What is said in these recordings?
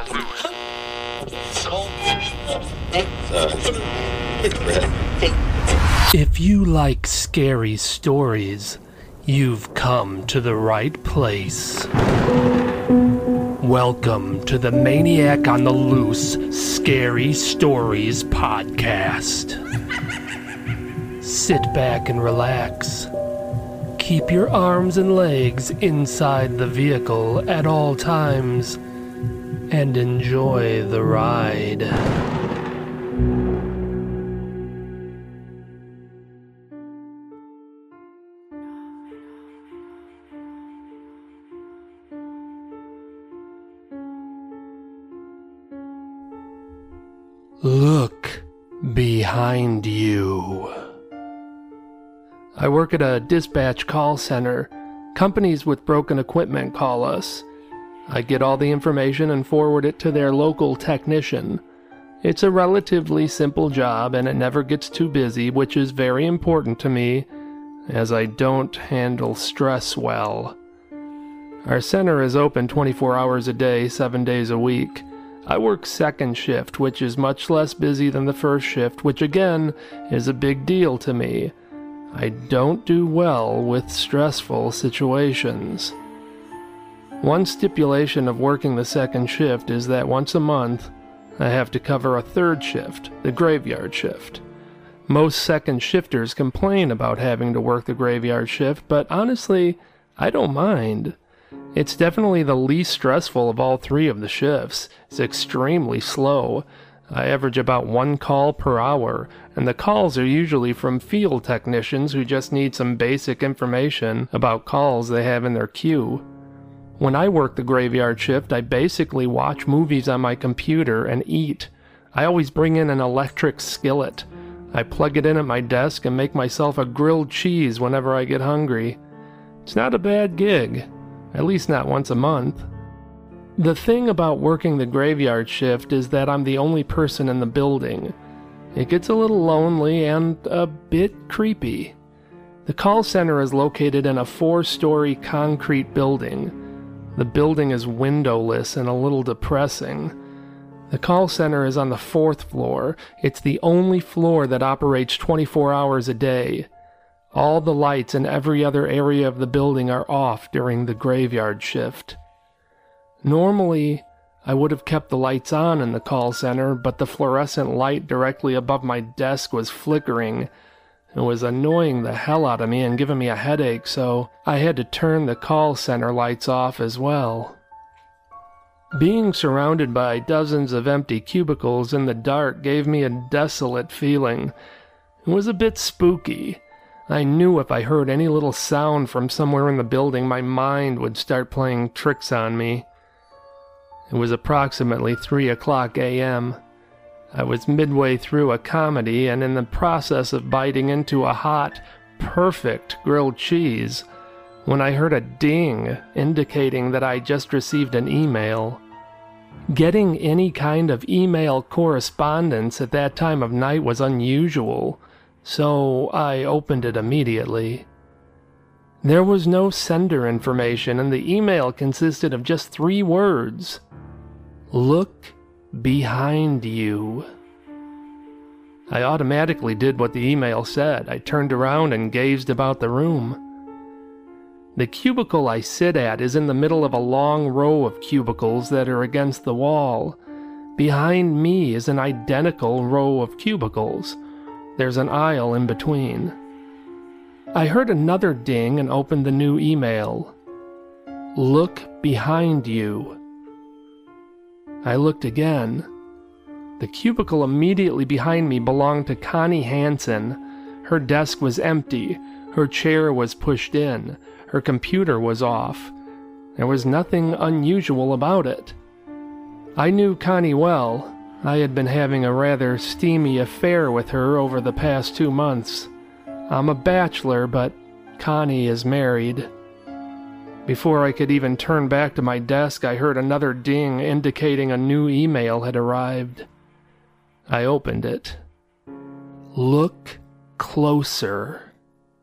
If you like scary stories, you've come to the right place. Welcome to the Maniac on the Loose Scary Stories podcast. Sit back and relax. Keep your arms and legs inside the vehicle at all times and enjoy the ride. Look behind you. I work at a dispatch call center. Companies with broken equipment call us. I get all the information and forward it to their local technician. It's a relatively simple job and it never gets too busy, which is very important to me, as I don't handle stress well. Our center is open 24 hours a day, 7 days a week. I work second shift, which is much less busy than the first shift, which again is a big deal to me. I don't do well with stressful situations. One stipulation of working the second shift is that once a month, I have to cover a third shift, the graveyard shift. Most second shifters complain about having to work the graveyard shift, but honestly, I don't mind. It's definitely the least stressful of all three of the shifts. It's extremely slow. I average about 1 call per hour, and the calls are usually from field technicians who just need some basic information about calls they have in their queue. When I work the graveyard shift, I basically watch movies on my computer and eat. I always bring in an electric skillet. I plug it in at my desk and make myself a grilled cheese whenever I get hungry. It's not a bad gig. At least not once a month. The thing about working the graveyard shift is that I'm the only person in the building. It gets a little lonely and a bit creepy. The call center is located in a 4-story concrete building. The building is windowless and a little depressing. The call center is on the 4th floor. It's the only floor that operates 24 hours a day. All the lights in every other area of the building are off during the graveyard shift. Normally, I would have kept the lights on in the call center, but the fluorescent light directly above my desk was flickering. It was annoying the hell out of me and giving me a headache, so I had to turn the call center lights off as well. Being surrounded by dozens of empty cubicles in the dark gave me a desolate feeling. It was a bit spooky. I knew if I heard any little sound from somewhere in the building, my mind would start playing tricks on me. It was approximately 3:00 a.m. I was midway through a comedy and in the process of biting into a hot, perfect grilled cheese when I heard a ding indicating that I just received an email. Getting any kind of email correspondence at that time of night was unusual, so I opened it immediately. There was no sender information, and the email consisted of just 3 words. Look behind you. I automatically did what the email said. I turned around and gazed about the room. The cubicle I sit at is in the middle of a long row of cubicles that are against the wall. Behind me is an identical row of cubicles. There's an aisle in between. I heard another ding and opened the new email. Look behind you. I looked again. The cubicle immediately behind me belonged to Connie Hansen. Her desk was empty. Her chair was pushed in. Her computer was off. There was nothing unusual about it. I knew Connie well. I had been having a rather steamy affair with her over the past 2 months. I'm a bachelor, but Connie is married. Before I could even turn back to my desk, I heard another ding indicating a new email had arrived. I opened it. Look closer.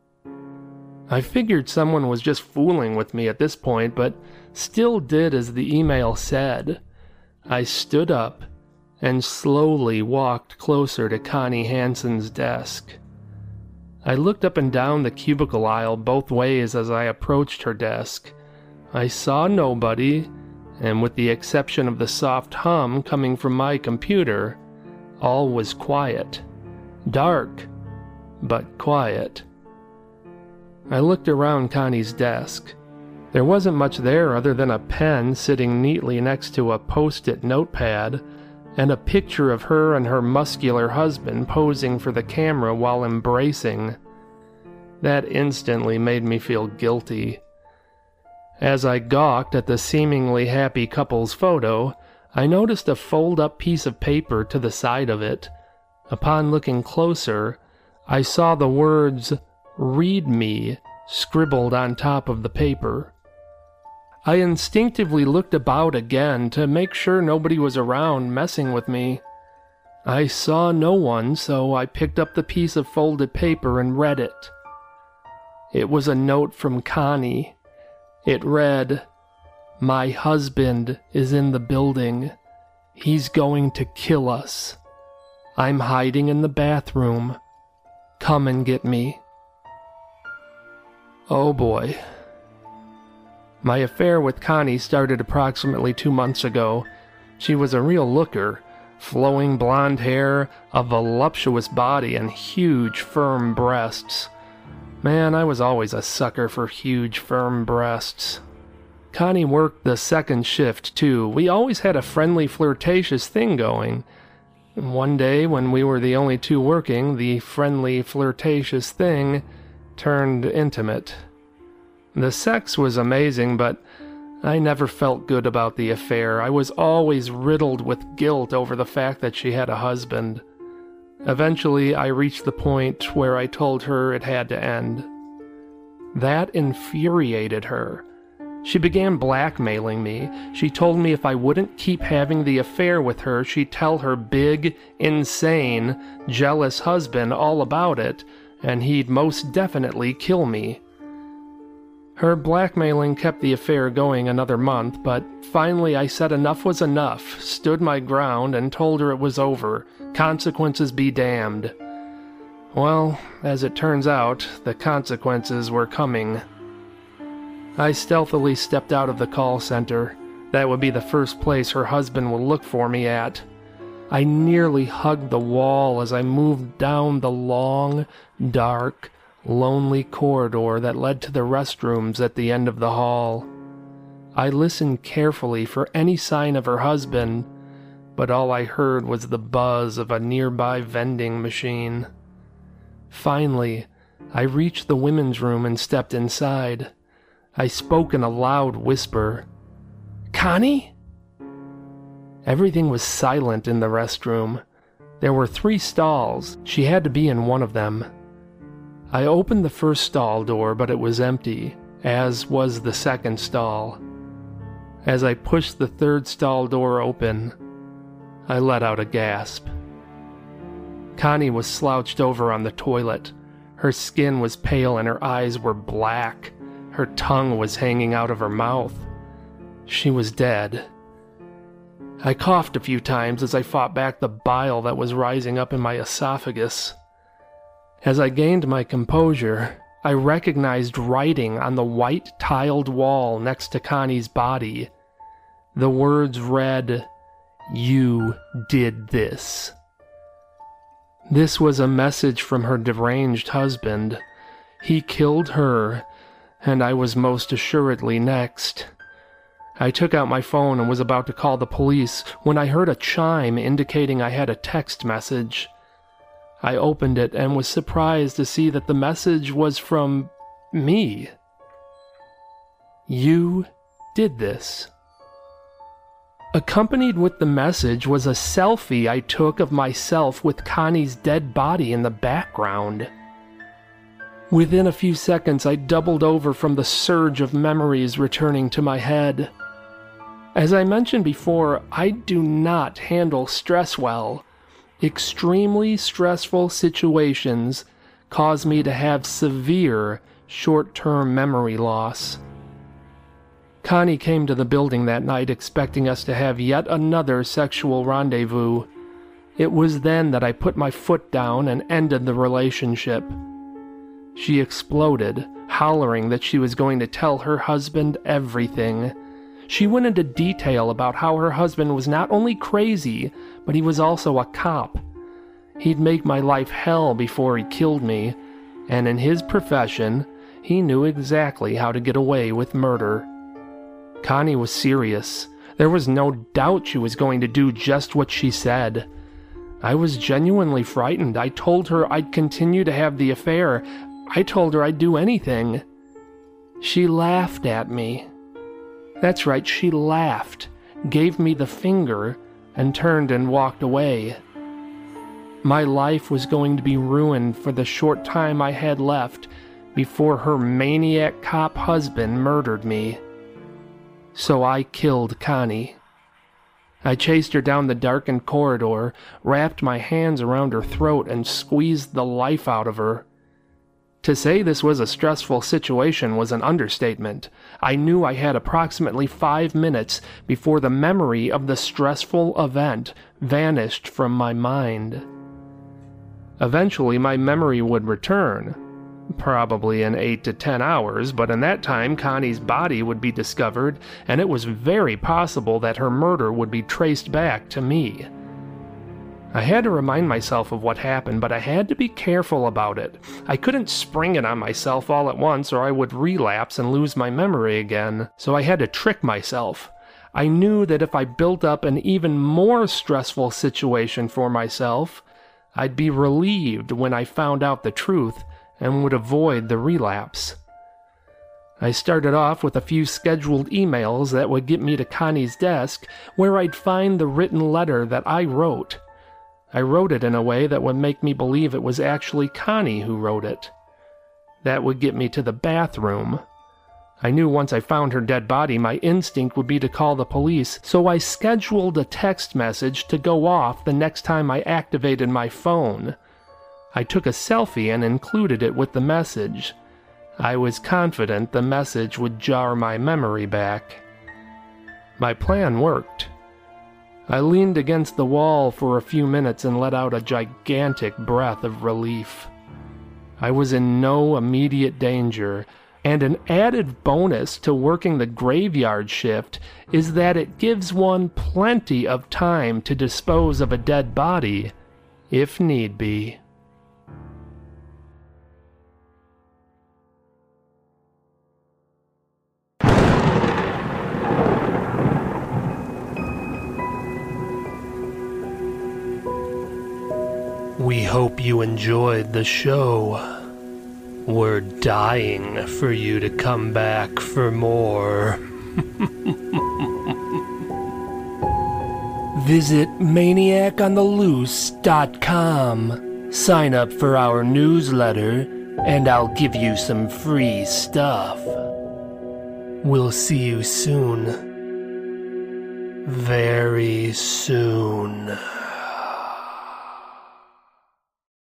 I figured someone was just fooling with me at this point, but still did as the email said. I stood up and slowly walked closer to Connie Hansen's desk. I looked up and down the cubicle aisle both ways as I approached her desk. I saw nobody, and with the exception of the soft hum coming from my computer, all was quiet. Dark, but quiet. I looked around Connie's desk. There wasn't much there other than a pen sitting neatly next to a post-it notepad, and a picture of her and her muscular husband posing for the camera while embracing. That instantly made me feel guilty. As I gawked at the seemingly happy couple's photo, I noticed a fold-up piece of paper to the side of it. Upon looking closer, I saw the words, "Read me," scribbled on top of the paper. I instinctively looked about again to make sure nobody was around messing with me. I saw no one, so I picked up the piece of folded paper and read it. It was a note from Connie. It read, "My husband is in the building. He's going to kill us. I'm hiding in the bathroom. Come and get me." Oh boy. My affair with Connie started approximately 2 months ago. She was a real looker, flowing blonde hair, a voluptuous body, and huge, firm breasts. Man, I was always a sucker for huge, firm breasts. Connie worked the second shift, too. We always had a friendly, flirtatious thing going. One day, when we were the only two working, the friendly, flirtatious thing turned intimate. The sex was amazing, but I never felt good about the affair. I was always riddled with guilt over the fact that she had a husband. Eventually, I reached the point where I told her it had to end. That infuriated her. She began blackmailing me. She told me if I wouldn't keep having the affair with her, she'd tell her big, insane, jealous husband all about it, and he'd most definitely kill me. Her blackmailing kept the affair going another month, but finally I said enough was enough, stood my ground, and told her it was over. Consequences be damned. Well, as it turns out, the consequences were coming. I stealthily stepped out of the call center. That would be the first place her husband would look for me at. I nearly hugged the wall as I moved down the long, dark, lonely corridor that led to the restrooms at the end of the hall. I listened carefully for any sign of her husband, but all I heard was the buzz of a nearby vending machine. Finally, I reached the women's room and stepped inside. I spoke in a loud whisper. "Connie?" Everything was silent in the restroom. There were 3 stalls. She had to be in one of them. I opened the first stall door, but it was empty, as was the second stall. As I pushed the third stall door open, I let out a gasp. Connie was slouched over on the toilet. Her skin was pale and her eyes were black. Her tongue was hanging out of her mouth. She was dead. I coughed a few times as I fought back the bile that was rising up in my esophagus. As I gained my composure, I recognized writing on the white tiled wall next to Connie's body. The words read, "You did this." This was a message from her deranged husband. He killed her, and I was most assuredly next. I took out my phone and was about to call the police when I heard a chime indicating I had a text message. I opened it and was surprised to see that the message was from me. "You did this." Accompanied with the message was a selfie I took of myself with Connie's dead body in the background. Within a few seconds, I doubled over from the surge of memories returning to my head. As I mentioned before, I do not handle stress well. Extremely stressful situations cause me to have severe short-term memory loss. Connie came to the building that night expecting us to have yet another sexual rendezvous. It was then that I put my foot down and ended the relationship. She exploded, hollering that she was going to tell her husband everything. She went into detail about how her husband was not only crazy, but he was also a cop. He'd make my life hell before he killed me, and in his profession, he knew exactly how to get away with murder. Connie was serious. There was no doubt she was going to do just what she said. I was genuinely frightened. I told her I'd continue to have the affair. I told her I'd do anything. She laughed at me. That's right, she laughed, gave me the finger, and turned and walked away. My life was going to be ruined for the short time I had left before her maniac cop husband murdered me. So I killed Connie. I chased her down the darkened corridor, wrapped my hands around her throat, and squeezed the life out of her. To say this was a stressful situation was an understatement. I knew I had approximately 5 minutes before the memory of the stressful event vanished from my mind. Eventually, my memory would return. Probably in 8 to 10 hours, but in that time Connie's body would be discovered, and it was very possible that her murder would be traced back to me. I had to remind myself of what happened, but I had to be careful about it. I couldn't spring it on myself all at once, or I would relapse and lose my memory again, so I had to trick myself. I knew that if I built up an even more stressful situation for myself, I'd be relieved when I found out the truth and would avoid the relapse. I started off with a few scheduled emails that would get me to Connie's desk, where I'd find the written letter that I wrote. I wrote it in a way that would make me believe it was actually Connie who wrote it. That would get me to the bathroom. I knew once I found her dead body, my instinct would be to call the police, so I scheduled a text message to go off the next time I activated my phone. I took a selfie and included it with the message. I was confident the message would jar my memory back. My plan worked. I leaned against the wall for a few minutes and let out a gigantic breath of relief. I was in no immediate danger, and an added bonus to working the graveyard shift is that it gives one plenty of time to dispose of a dead body, if need be. We hope you enjoyed the show. We're dying for you to come back for more. Visit maniacontheloose.com. Sign up for our newsletter, and I'll give you some free stuff. We'll see you soon. Very soon.